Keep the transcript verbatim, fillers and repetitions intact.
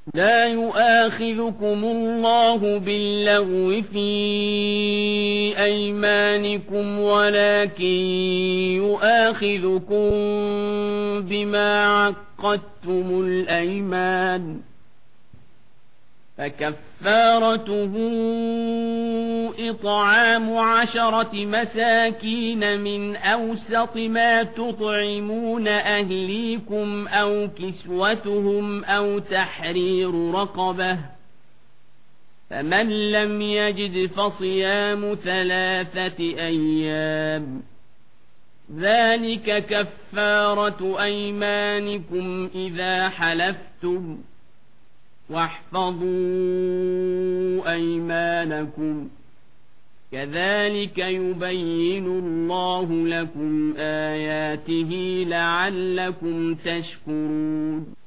لا يؤاخذكم الله باللغو في أيمانكم ولكن يؤاخذكم بما عقدتم الأيمان فكفارته إطعام عشرة مساكين من أوسط ما تطعمون أهليكم أو كسوتهم أو تحرير رقبة فمن لم يجد فصيام ثلاثة أيام ذلك كفارة أيمانكم إذا حلفتم واحفظوا أيمانكم كذلك يبين الله لكم آياته لعلكم تشكرون